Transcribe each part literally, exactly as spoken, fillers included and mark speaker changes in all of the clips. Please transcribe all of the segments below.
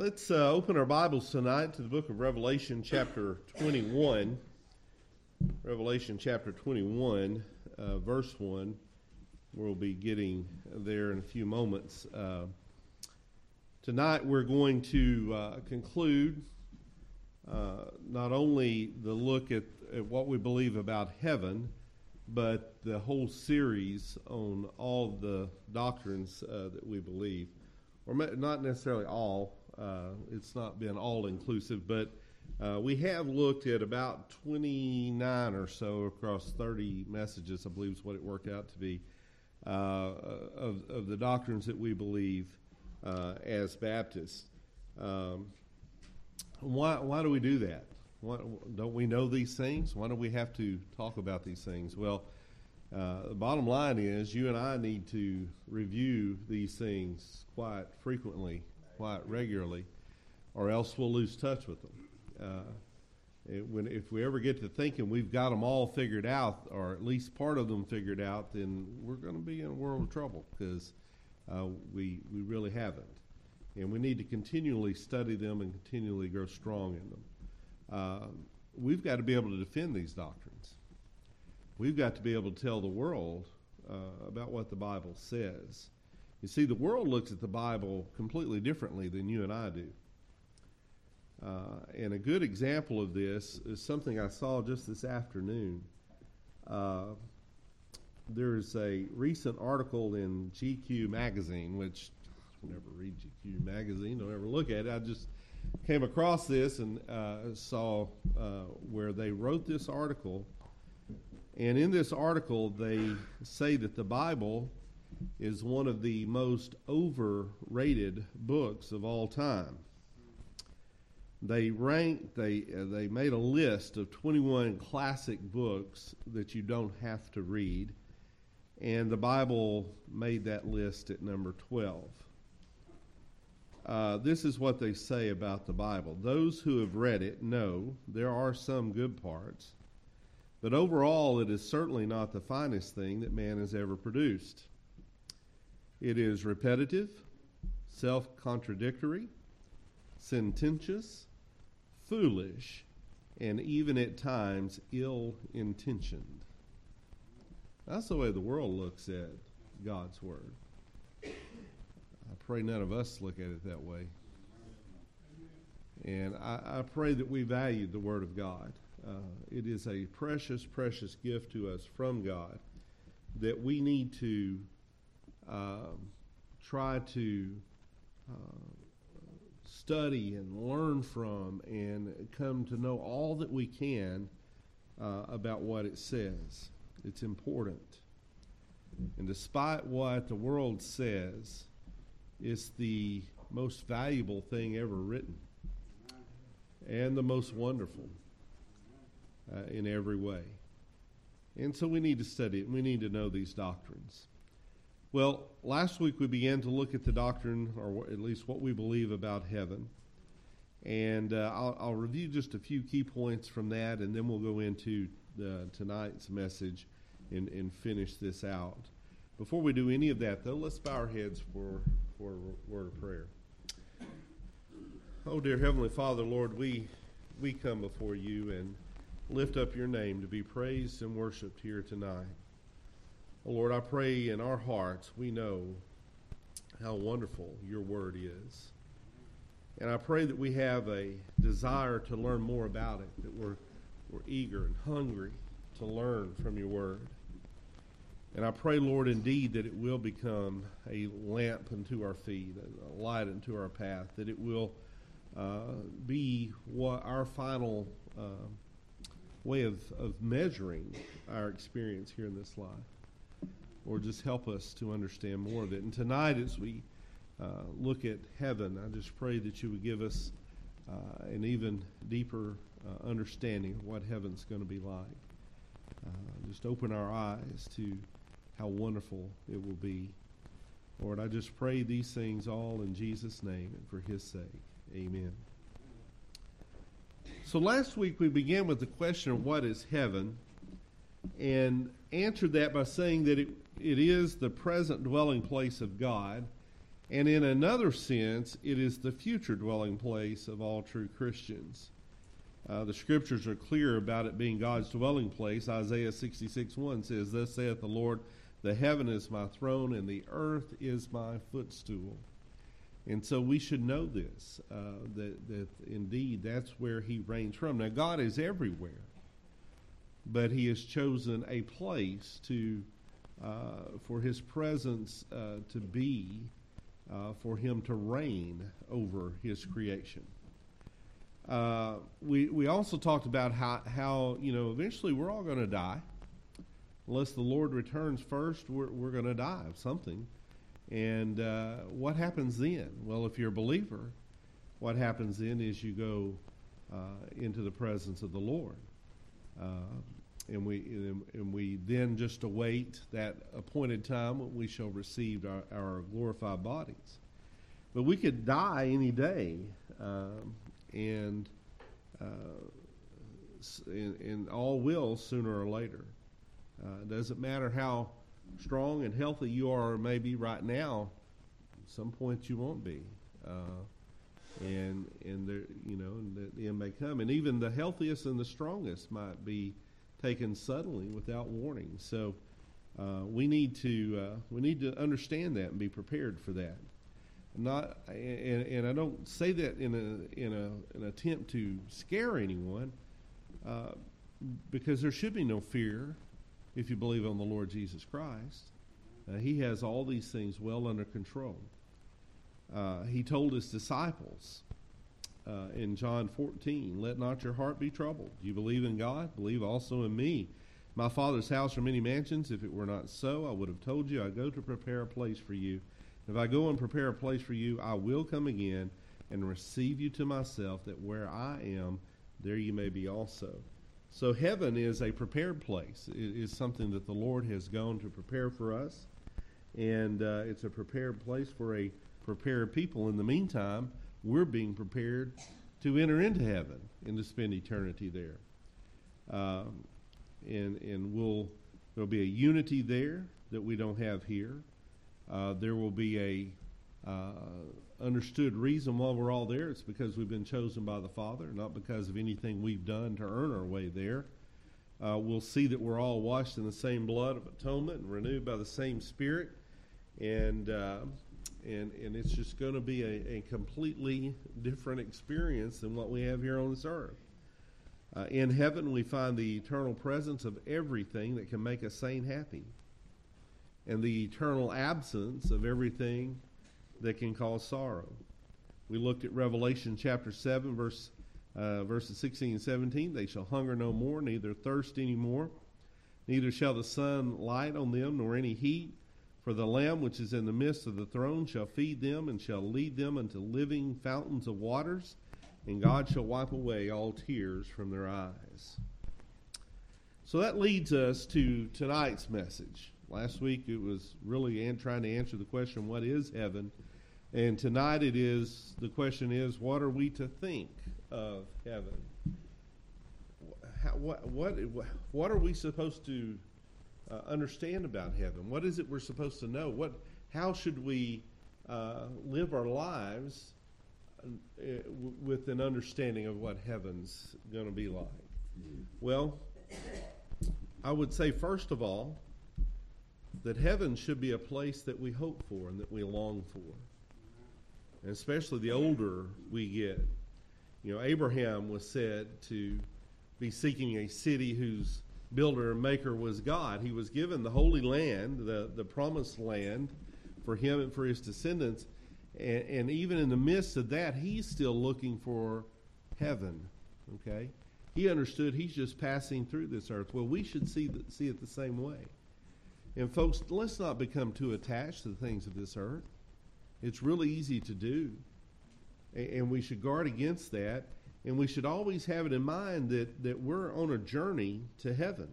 Speaker 1: Let's uh, open our Bibles tonight to the book of Revelation chapter twenty-one. Revelation chapter twenty-one, uh, verse one. We'll be getting there in a few moments. Uh, tonight we're going to uh, conclude uh, not only the look at, at what we believe about heaven, but the whole series on all the doctrines uh, that we believe. Or not necessarily all. Uh, it's not been all-inclusive, but uh, we have looked at about twenty-nine or so across thirty messages, I believe is what it worked out to be, uh, of, of the doctrines that we believe uh, as Baptists. Um, why, why do we do that? Why, don't we know these things? Why do we have to talk about these things? Well, uh, the bottom line is you and I need to review these things quite frequently, quite regularly, or else we'll lose touch with them. Uh, it, when, if we ever get to thinking we've got them all figured out, or at least part of them figured out, then we're going to be in a world of trouble because uh, we we really haven't. And we need to continually study them and continually grow strong in them. Uh, we've got to be able to defend these doctrines. We've got to be able to tell the world uh, about what the Bible says. You see, the world looks at the Bible completely differently than you and I do. Uh, and a good example of this is something I saw just this afternoon. Uh, there's a recent article in G Q magazine, which I never read G Q magazine, don't ever look at it. I just came across this and uh, saw uh, where they wrote this article. And in this article, they say that the Bible is one of the most overrated books of all time. They ranked, they uh, they made a list of twenty-one classic books that you don't have to read, and the Bible made that list at number twelve. Uh, this is what they say about the Bible. Those who have read it know there are some good parts, but overall it is certainly not the finest thing that man has ever produced. It is repetitive, self-contradictory, sententious, foolish, and even at times ill-intentioned. That's the way the world looks at God's Word. I pray none of us look at it that way. And I, I pray that we value the Word of God. Uh, it is a precious, precious gift to us from God that we need to uh, try to uh, study and learn from and come to know all that we can uh, about what it says. It's important. And despite what the world says, it's the most valuable thing ever written and the most wonderful uh, in every way. And so we need to study it, and we need to know these doctrines. Well, last week we began to look at the doctrine, or at least what we believe about heaven. And uh, I'll, I'll review just a few key points from that, and then we'll go into the, tonight's message and, and finish this out. Before we do any of that, though, let's bow our heads for, for a word of prayer. Oh, dear Heavenly Father, Lord, we we come before you and lift up your name to be praised and worshiped here tonight. Oh, Lord, I pray in our hearts we know how wonderful your word is. And I pray that we have a desire to learn more about it, that we're, we're eager and hungry to learn from your word. And I pray, Lord, indeed, that it will become a lamp unto our feet, a light unto our path, that it will uh, be what our final uh, way of, of measuring our experience here in this life. Lord, just help us to understand more of it. And tonight, as we uh, look at heaven, I just pray that you would give us uh, an even deeper uh, understanding of what heaven's going to be like. Uh, just open our eyes to how wonderful it will be. Lord, I just pray these things all in Jesus' name and for his sake. Amen. So last week we began with the question of what is heaven, and answered that by saying that it, it is the present dwelling place of God, And in another sense, it is the future dwelling place of all true Christians. Uh, the scriptures are clear about it being God's dwelling place. Isaiah sixty-six one says, "Thus saith the Lord, the heaven is my throne, and the earth is my footstool." And so we should know this, uh, that, that indeed that's where he reigns from. Now, God is everywhere, but he has chosen a place to uh, for his presence uh, to be, uh, for him to reign over his creation. Uh, we we also talked about how, how you know, eventually we're all going to die. Unless the Lord returns first, we're, we're going to die of something. And uh, what happens then? Well, if you're a believer, what happens then is you go uh, into the presence of the Lord. Uh, and we and, and we then just await that appointed time when we shall receive our, our glorified bodies. But we could die any day, um, and, uh, and, and all will sooner or later. Uh, it doesn't matter how strong and healthy you are maybe right now, at some point you won't be. Uh, and and there, you know, and the, the end may come. And even the healthiest and the strongest might be taken suddenly without warning. So uh, we need to uh, we need to understand that and be prepared for that. Not and, and I don't say that in a in a an attempt to scare anyone, uh, because there should be no fear. If you believe on the Lord Jesus Christ, uh, he has all these things well under control. Uh, he told his disciples uh, in John fourteen, "Let not your heart be troubled. You believe in God, believe also in me. My Father's house are many mansions. If it were not so, I would have told you. I go to prepare a place for you. If I go and prepare a place for you, I will come again and receive you to myself, that where I am, there you may be also." So heaven is a prepared place. It is something that the Lord has gone to prepare for us, and uh, it's a prepared place for a prepared people. In the meantime, we're being prepared to enter into heaven and to spend eternity there. Um, and and we'll there'll be a unity there that we don't have here. Uh, there will be a uh, understood reason why we're all there. It's because we've been chosen by the Father, not because of anything we've done to earn our way there. Uh, we'll see that we're all washed in the same blood of atonement and renewed by the same Spirit, and uh, and and it's just going to be a, a completely different experience than what we have here on this earth. Uh, in heaven, we find the eternal presence of everything that can make a saint happy, and the eternal absence of everything that can cause sorrow. We looked at Revelation chapter seven, verse uh, verses sixteen and seventeen. "They shall hunger no more, neither thirst any more. Neither shall the sun light on them, nor any heat. For the Lamb which is in the midst of the throne shall feed them, and shall lead them unto living fountains of waters. And God shall wipe away all tears from their eyes." So that leads us to tonight's message. Last week it was really an- trying to answer the question, what is heaven? And tonight it is, the question is, what are we to think of heaven? How, what, what, what are we supposed to uh, understand about heaven? What is it we're supposed to know? What, how should we uh, live our lives uh, w- with an understanding of what heaven's going to be like? Mm-hmm. Well, I would say, first of all, that heaven should be a place that we hope for and that we long for. And especially the older we get. You know, Abraham was said to be seeking a city whose builder and maker was God. He was given the Holy Land, the, the promised land, for him and for his descendants. And, and even in the midst of that, he's still looking for heaven. Okay? He understood he's just passing through this earth. Well, we should see, the, see it the same way. And folks, let's not become too attached to the things of this earth. It's really easy to do. And we should guard against that. And we should always have it in mind that, that we're on a journey to heaven.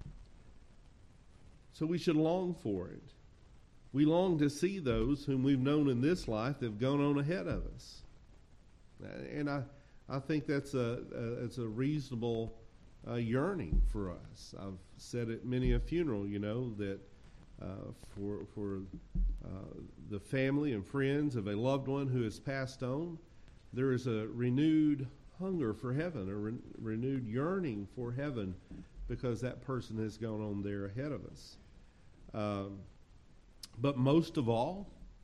Speaker 1: So we should long for it. We long to see those whom we've known in this life that have gone on ahead of us. And I, I think that's a, a, it's a reasonable uh, yearning for us. I've said at many a funeral, you know, that Uh, for for uh, the family and friends of a loved one who has passed on, there is a renewed hunger for heaven, a re- renewed yearning for heaven, because that person has gone on there ahead of us. Um, but most of all,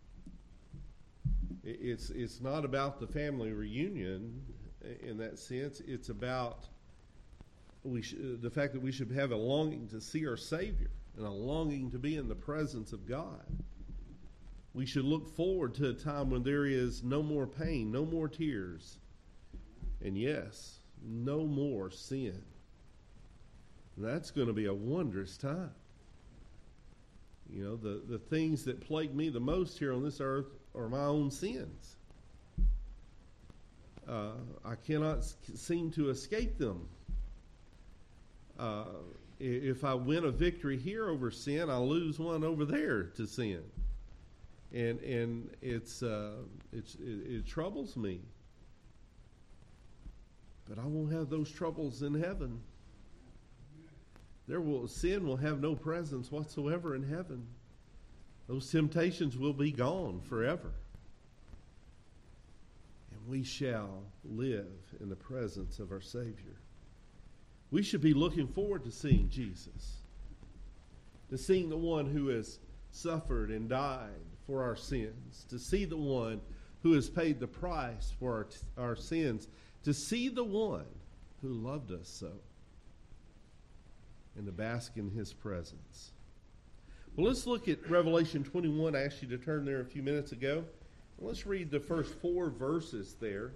Speaker 1: it's it's not about the family reunion in that sense. It's about we sh- the fact that we should have a longing to see our Savior and a longing to be in the presence of God. We should look forward to a time when there is no more pain, no more tears, and yes, no more sin. And that's going to be a wondrous time. You know, the, the things that plague me the most here on this earth are my own sins. Uh, I cannot s- seem to escape them. Uh, if I win a victory here over sin, I lose one over there to sin. And and it's uh, it's it, it troubles me. But I won't have those troubles in heaven. There will sin will have no presence whatsoever in heaven. Those temptations will be gone forever. And we shall live in the presence of our Savior. We should be looking forward to seeing Jesus, to seeing the one who has suffered and died for our sins, to see the one who has paid the price for our, t- our sins, to see the one who loved us so, and to bask in his presence. Well, let's look at Revelation twenty-one. I asked you to turn there a few minutes ago. Let's read the first four verses there.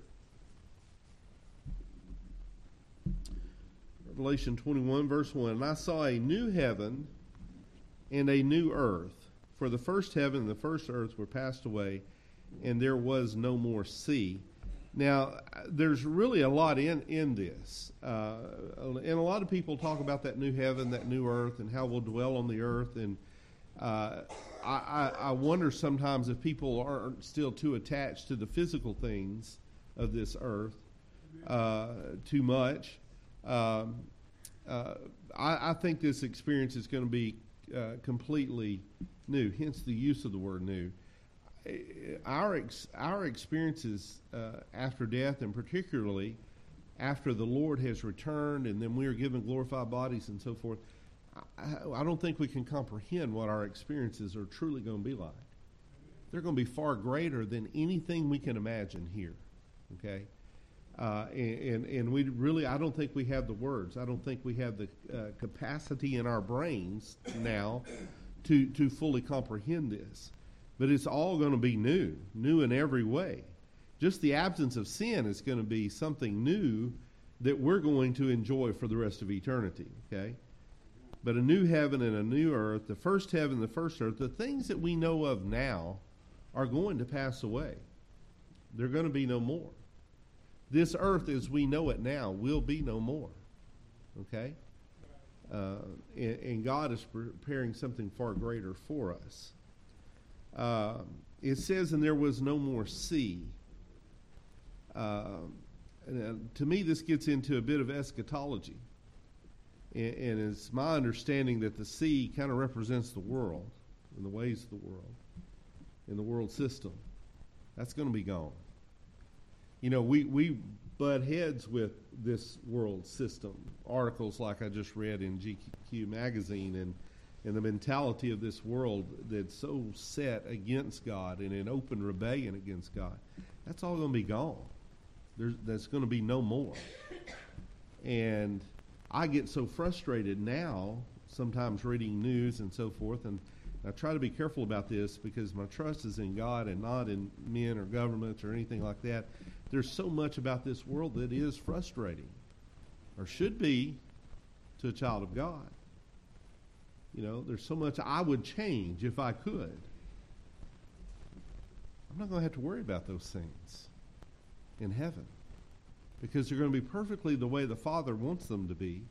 Speaker 1: Revelation twenty-one, verse one. And I saw a new heaven and a new earth, for the first heaven and the first earth were passed away, and there was no more sea. Now, there's really a lot in, in this. Uh, and a lot of people talk about that new heaven, that new earth, and how we'll dwell on the earth. And uh, I, I, I wonder sometimes if people aren't still too attached to the physical things of this earth uh, too much. Um, uh, I, I think this experience is going to be uh, completely new, hence the use of the word new. Our ex, our experiences uh, after death, and particularly after the Lord has returned and then we are given glorified bodies and so forth, I, I don't think we can comprehend what our experiences are truly going to be like. They're going to be far greater than anything we can imagine here, okay? Uh, and, and, and we really, I don't think we have the words. I don't think we have the uh, capacity in our brains now to, to fully comprehend this. But it's all going to be new, new in every way. Just the absence of sin is going to be something new that we're going to enjoy for the rest of eternity, okay? But a new heaven and a new earth, the first heaven, the first earth, the things that we know of now are going to pass away. They're going to be no more. This earth as we know it now will be no more, okay? Uh, and, and God is preparing something far greater for us. Uh, it says, and there was no more sea. Uh, and, uh, to me, this gets into a bit of eschatology. And, and it's my understanding that the sea kind of represents the world and the ways of the world and the world system. That's going to be gone. You know, we, we butt heads with this world system. Articles like I just read in G Q magazine and and the mentality of this world that's so set against God and in open rebellion against God, that's all going to be gone. There's, there's going to be no more. And I get so frustrated now, sometimes reading news and so forth, and I try to be careful about this because my trust is in God and not in men or governments or anything like that. There's so much about this world that is frustrating, or should be, to a child of God. You know, there's so much I would change if I could. I'm not going to have to worry about those things in heaven because they're going to be perfectly the way the Father wants them to be.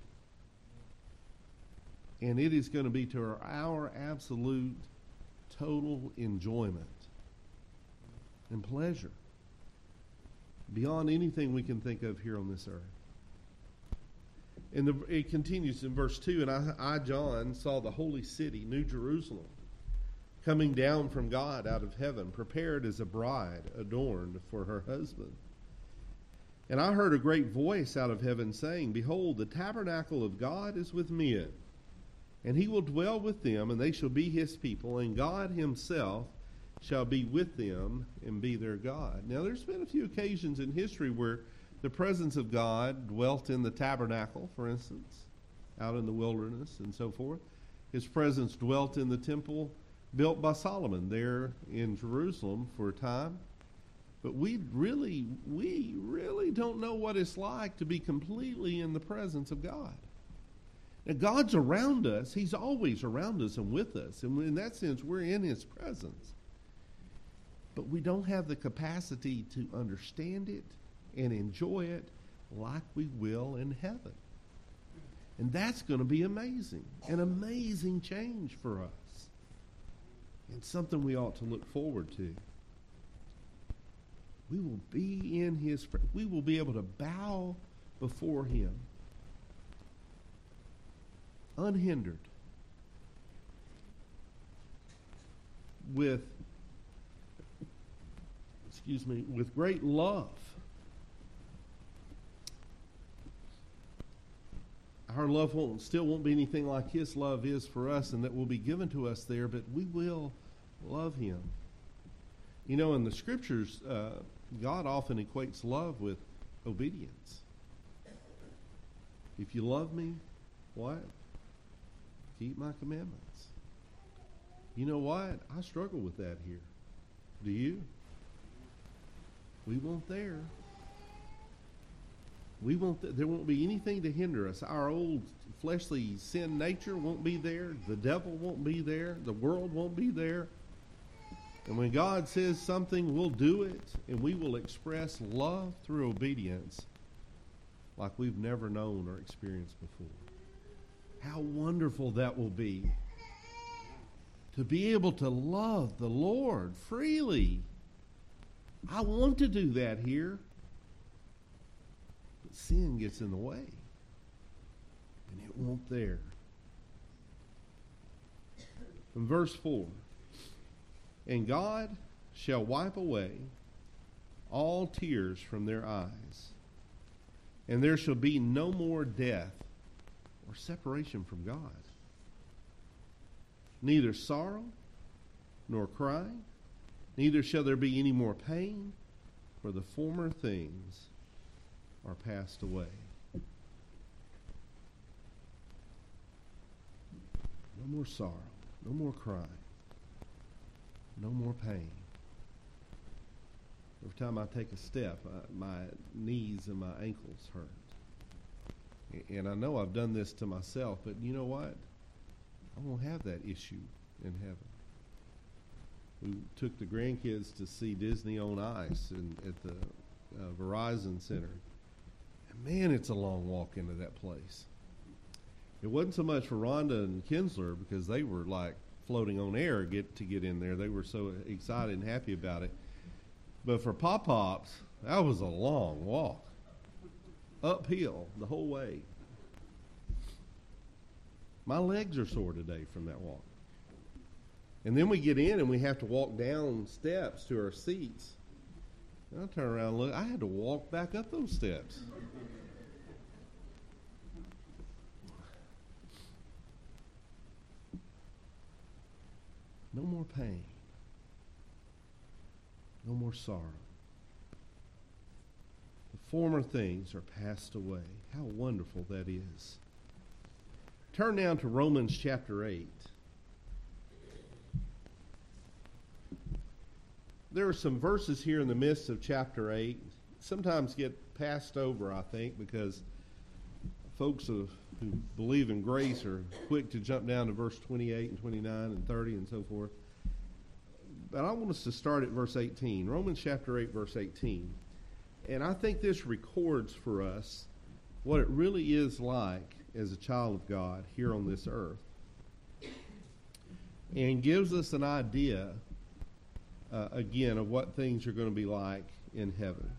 Speaker 1: And it is going to be to our, our absolute, total enjoyment and pleasure beyond anything we can think of here on this earth. And the, it continues in verse two, and I, I, John, saw the holy city, New Jerusalem, coming down from God out of heaven, prepared as a bride adorned for her husband. And I heard a great voice out of heaven saying, Behold, the tabernacle of God is with men, and he will dwell with them, and they shall be his people, and God himself shall be with them and be their God. Now, there's been a few occasions in history where the presence of God dwelt in the tabernacle, for instance, out in the wilderness and so forth. His presence dwelt in the temple built by Solomon there in Jerusalem for a time. But we really, we really don't know what it's like to be completely in the presence of God. Now, God's around us. He's always around us and with us. And in that sense, we're in his presence. But we don't have the capacity to understand it and enjoy it like we will in heaven. And that's going to be amazing. An amazing change for us. And something we ought to look forward to. We will be in his, we will be able to bow before him unhindered with, excuse me, with great love. Our love won't, still won't be anything like his love is for us and that will be given to us there, but we will love him. You know, in the scriptures, uh, God often equates love with obedience. If you love me, what? Keep my commandments. You know what? I struggle with that here. Do you? We won't there. We won't. Th- there won't be anything to hinder us. Our old fleshly sin nature won't be there. The devil won't be there. The world won't be there. And when God says something, we'll do it, and we will express love through obedience like we've never known or experienced before. How wonderful that will be to be able to love the Lord freely. I want to do that here, but sin gets in the way, and it won't there. From verse four. And God shall wipe away all tears from their eyes, and there shall be no more death or separation from God. Neither sorrow nor crying, neither shall there be any more pain, for the former things are passed away. No more sorrow, no more crying. No more pain. Every time I take a step, I, my knees and my ankles hurt. And I know I've done this to myself, but you know what? I won't have that issue in heaven. We took the grandkids to see Disney on Ice in, at the uh, Verizon Center. And man, it's a long walk into that place. It wasn't so much for Rhonda and Kinsler because they were like floating on air get to get in there. They were so excited and happy about it. But for Pop-Pops, that was a long walk. Uphill the whole way. My legs are sore today from that walk. And then we get in and we have to walk down steps to our seats. And I turn around and look. I had to walk back up those steps. No more pain. No more sorrow. The former things are passed away. How wonderful that is. Turn now to Romans chapter eight. There are some verses here in the midst of chapter eight. Sometimes get passed over, I think, because folks of, who believe in grace are quick to jump down to verse twenty-eight and twenty-nine and thirty and so forth. But I want us to start at verse eighteen. Romans chapter eight, verse eighteen. And I think this records for us what it really is like as a child of God here on this earth. And gives us an idea, uh, again, of what things are going to be like in heaven.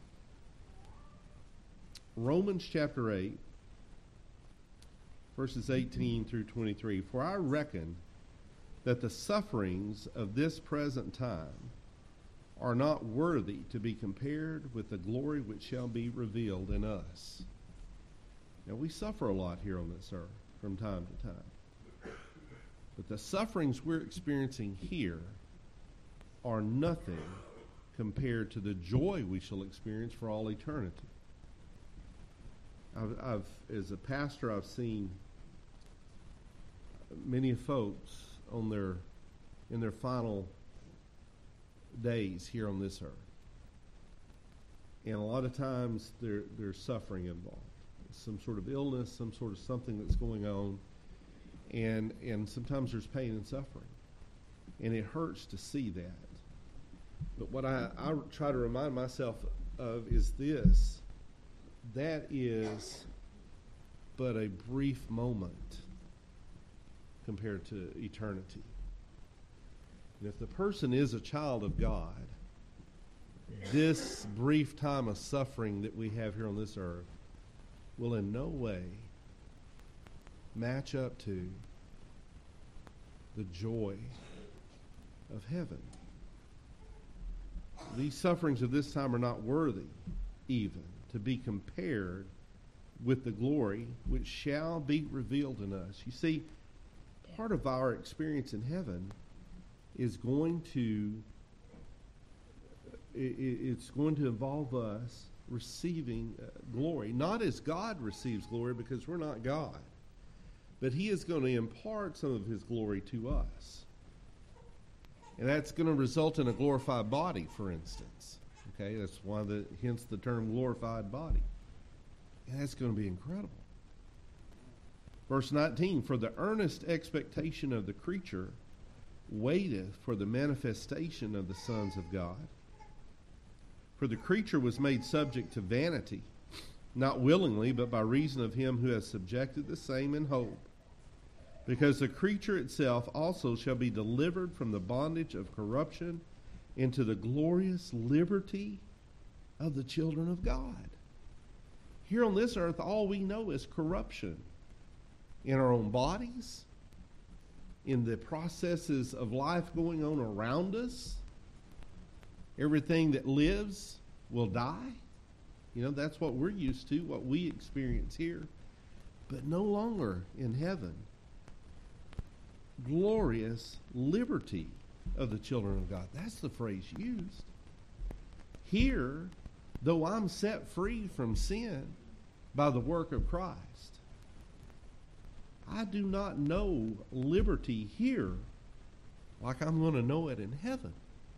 Speaker 1: Romans chapter eight, verses eighteen through twenty-three. For I reckon that the sufferings of this present time are not worthy to be compared with the glory which shall be revealed in us. Now, we suffer a lot here on this earth from time to time. But the sufferings we're experiencing here are nothing compared to the joy we shall experience for all eternity. I've, I've as a pastor, I've seen many folks on their in their final days here on this earth. And a lot of times there, there's suffering involved. Some sort of illness, some sort of something that's going on. And and sometimes there's pain and suffering. And it hurts to see that. But what I, I try to remind myself of is this. That is but a brief moment compared to eternity. And if the person is a child of God, this brief time of suffering that we have here on this earth will in no way match up to the joy of heaven. These sufferings of this time are not worthy even to be compared with the glory which shall be revealed in us. You see, part of our experience in heaven is going to it's going to involve us receiving glory, not as God receives glory, because we're not God, but he is going to impart some of his glory to us. And that's going to result in a glorified body, for instance. Okay, that's why the hence the term glorified body. And that's going to be incredible. Verse nineteen, for the earnest expectation of the creature waiteth for the manifestation of the sons of God. For the creature was made subject to vanity, not willingly, but by reason of him who has subjected the same in hope. Because the creature itself also shall be delivered from the bondage of corruption into the glorious liberty of the children of God. Here on this earth, all we know is corruption in our own bodies, in the processes of life going on around us. Everything that lives will die. You know, that's what we're used to, what we experience here. But no longer in heaven. Glorious liberty of the children of God. That's the phrase used. Here, though I'm set free from sin by the work of Christ, I do not know liberty here like I'm going to know it in heaven.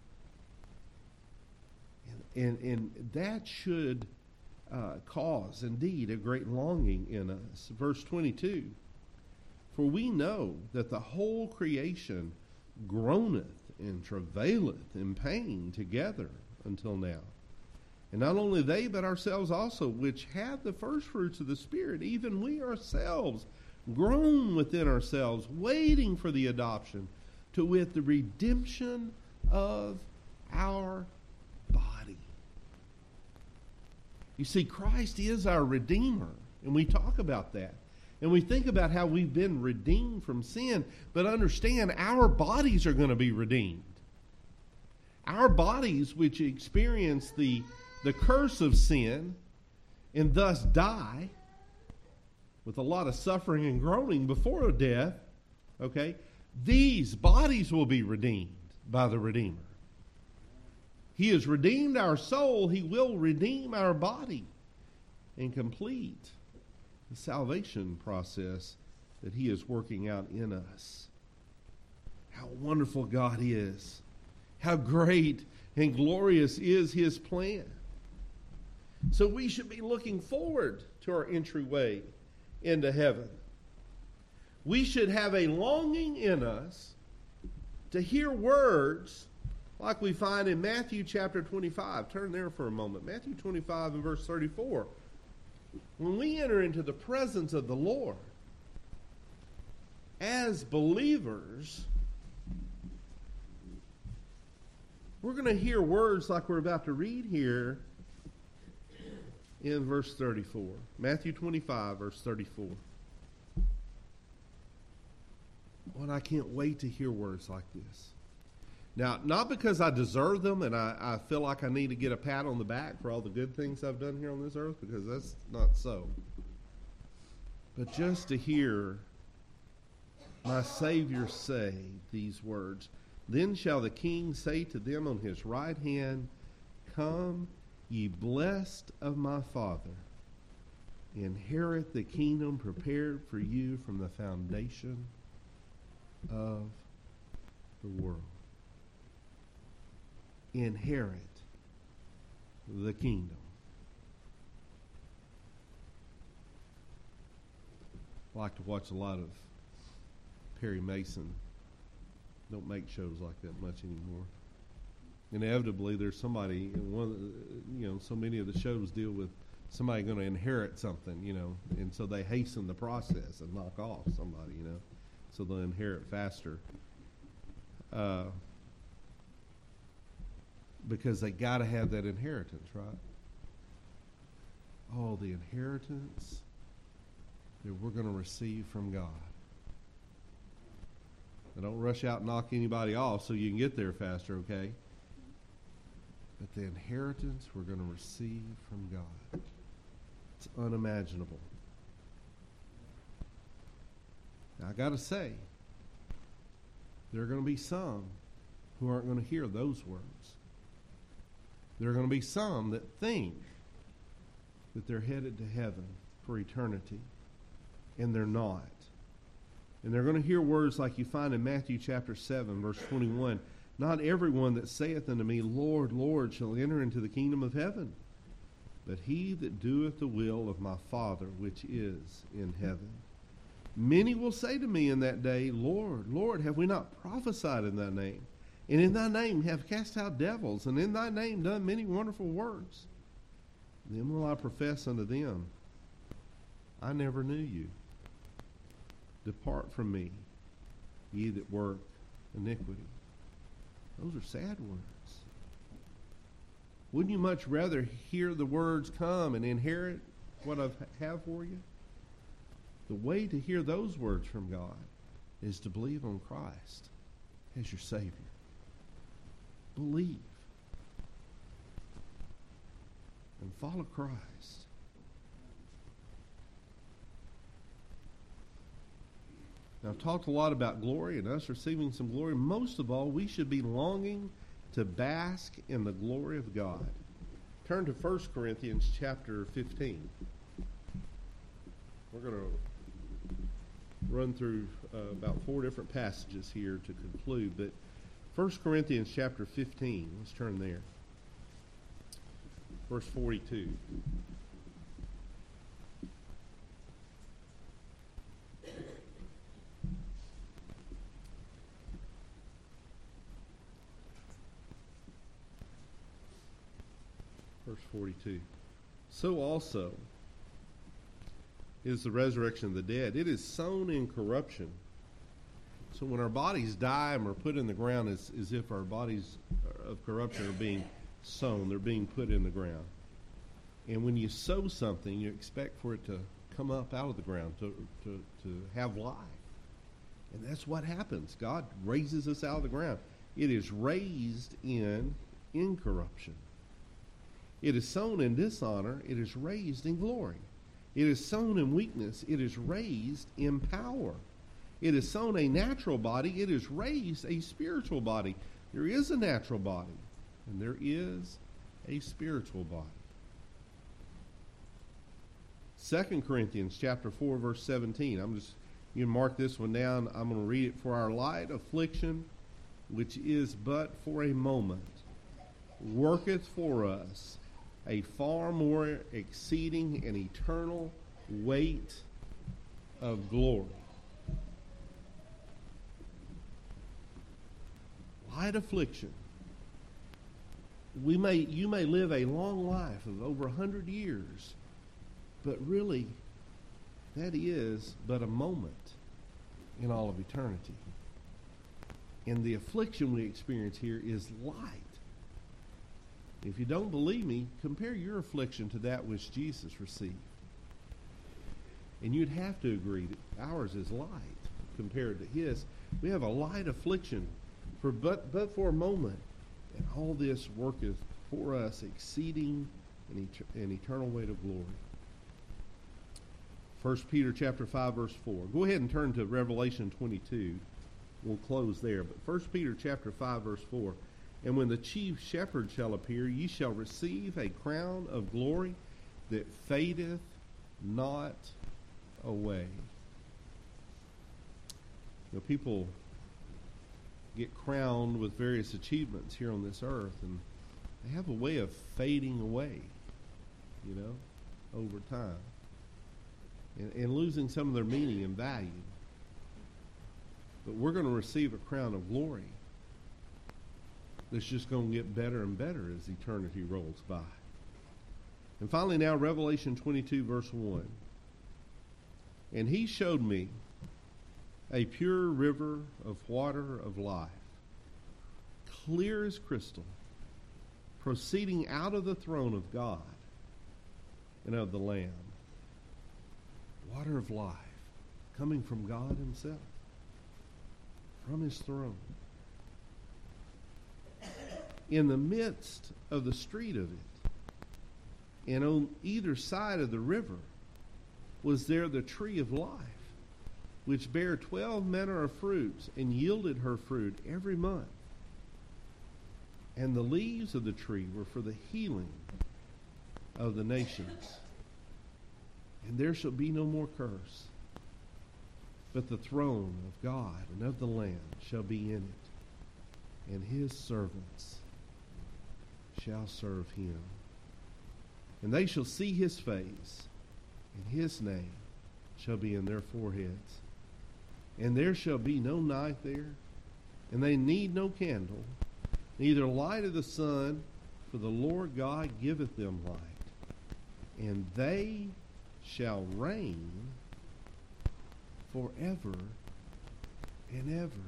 Speaker 1: And, and that should uh, cause, indeed, a great longing in us. Verse twenty-two, for we know that the whole creation groaneth and travaileth in pain together until now. And not only they, but ourselves also, which have the first fruits of the Spirit, even we ourselves groan within ourselves, waiting for the adoption, to wit, the redemption of our body. You see, Christ is our Redeemer, and we talk about that. And we think about how we've been redeemed from sin, but understand our bodies are going to be redeemed. Our bodies, which experience the, the curse of sin and thus die with a lot of suffering and groaning before death, okay, these bodies will be redeemed by the Redeemer. He has redeemed our soul. He will redeem our body and complete the salvation process that he is working out in us. How wonderful God is. How great and glorious is his plan. So we should be looking forward to our entryway into heaven. We should have a longing in us to hear words like we find in Matthew chapter twenty-five. Turn there for a moment. Matthew twenty-five and verse thirty-four. When we enter into the presence of the Lord, as believers, we're going to hear words like we're about to read here in verse thirty-four. Matthew twenty-five, verse thirty-four. Well, I can't wait to hear words like this. Now, not because I deserve them and I, I feel like I need to get a pat on the back for all the good things I've done here on this earth, because that's not so. But just to hear my Savior say these words, then shall the King say to them on his right hand, come, ye blessed of my Father, inherit the kingdom prepared for you from the foundation of the world. Inherit the kingdom. I like to watch a lot of Perry Mason. Don't make shows like that much anymore. Inevitably, there's somebody in one of the, you know, so many of the shows deal with somebody going to inherit something, you know, and so they hasten the process and knock off somebody, you know, so they'll inherit faster. Uh, because they got to have that inheritance, right? Oh, the inheritance that we're going to receive from God. Now, don't rush out and knock anybody off so you can get there faster, okay? But the inheritance we're going to receive from God, it's unimaginable. Now, I got to say, there are going to be some who aren't going to hear those words. There are going to be some that think that they're headed to heaven for eternity, and they're not. And they're going to hear words like you find in Matthew chapter seven, verse twenty-one. Not everyone that saith unto me, Lord, Lord, shall enter into the kingdom of heaven, but he that doeth the will of my Father which is in heaven. Many will say to me in that day, Lord, Lord, have we not prophesied in thy name? And in thy name have cast out devils, and in thy name done many wonderful works. Then will I profess unto them, I never knew you. Depart from me, ye that work iniquity. Those are sad words. Wouldn't you much rather hear the words, come and inherit what I have for you? The way to hear those words from God is to believe on Christ as your Savior. Believe and follow Christ. Now, I've talked a lot about glory and us receiving some glory. Most of all, we should be longing to bask in the glory of God. Turn to First Corinthians chapter fifteen. We're going to run through uh, about four different passages here to conclude, but First Corinthians chapter fifteen, let's turn there. Verse forty-two. Verse forty-two. So also is the resurrection of the dead. It is sown in corruption. So when our bodies die and we're put in the ground, it's as if our bodies of corruption are being sown. They're being put in the ground. And when you sow something, you expect for it to come up out of the ground, to, to, to have life. And that's what happens. God raises us out of the ground. It is raised in incorruption. It is sown in dishonor. It is raised in glory. It is sown in weakness. It is raised in power. It is sown a natural body. It is raised a spiritual body. There is a natural body, and there is a spiritual body. Second Corinthians chapter four, verse seventeen. I'm just, you can mark this one down. I'm going to read it. For our light affliction, which is but for a moment, worketh for us a far more exceeding and eternal weight of glory. Light affliction. We may, you may live a long life of over a hundred years, but really, that is but a moment in all of eternity. And the affliction we experience here is light. If you don't believe me, compare your affliction to that which Jesus received. And you'd have to agree that ours is light compared to his. We have a light affliction, for but, but for a moment, and all this worketh for us exceeding an, et- an eternal weight of glory. First Peter chapter five, verse four. Go ahead and turn to Revelation twenty-two. We'll close there. But First Peter chapter five, verse four. And when the chief shepherd shall appear, ye shall receive a crown of glory that fadeth not away. You know, people get crowned with various achievements here on this earth, and they have a way of fading away, you know, over time, and, and losing some of their meaning and value. But we're going to receive a crown of glory that's just going to get better and better as eternity rolls by. And finally now, Revelation twenty-two, verse one. And he showed me a pure river of water of life, clear as crystal, proceeding out of the throne of God and of the Lamb. Water of life, coming from God himself, from his throne. In the midst of the street of it, and on either side of the river, was there the tree of life, which bare twelve manner of fruits, and yielded her fruit every month. And the leaves of the tree were for the healing of the nations. And there shall be no more curse, but the throne of God and of the Lamb shall be in it, and his servants shall serve him. And they shall see his face, and his name shall be in their foreheads. And there shall be no night there, and they need no candle, neither light of the sun, for the Lord God giveth them light. And they shall reign forever and ever.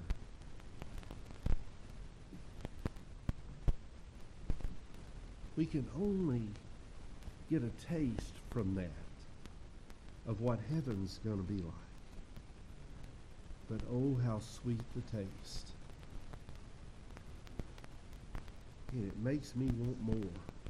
Speaker 1: We can only get a taste from that of what heaven's going to be like. But oh, how sweet the taste. And it makes me want more.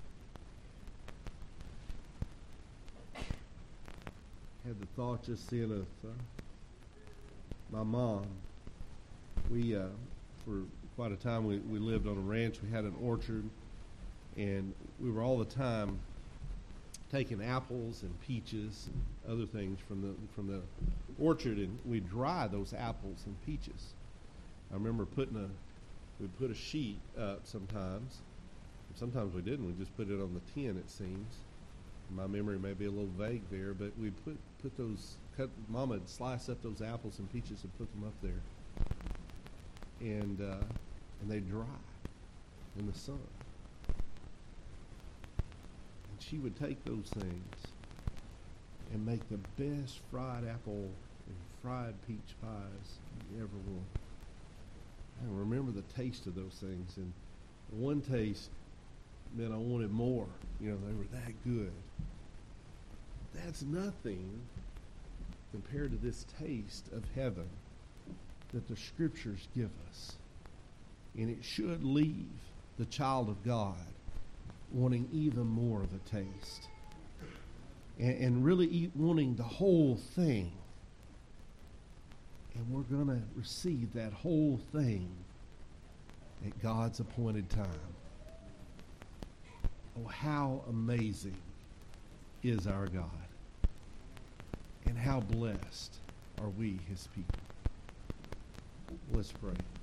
Speaker 1: Had the thought just then of uh, my mom. We, uh, for quite a time, we, we lived on a ranch. We had an orchard, and we were all the time taking apples and peaches and other things from the from the orchard, and we'd dry those apples and peaches. I remember putting a, we'd put a sheet up sometimes. Sometimes we didn't. We just put it on the tin, it seems. My memory may be a little vague there, but we put put those, cut, Mama would slice up those apples and peaches and put them up there. And, uh, and they dry in the sun. And she would take those things and make the best fried apple and fried peach pies you ever want. I remember the taste of those things, and one taste meant I wanted more. You know, they were that good. That's nothing compared to this taste of heaven that the Scriptures give us. And it should leave the child of God wanting even more of a taste. And, and really eat, wanting the whole thing. And we're going to receive that whole thing at God's appointed time. Oh, how amazing is our God. And how blessed are we, his people. Let's pray.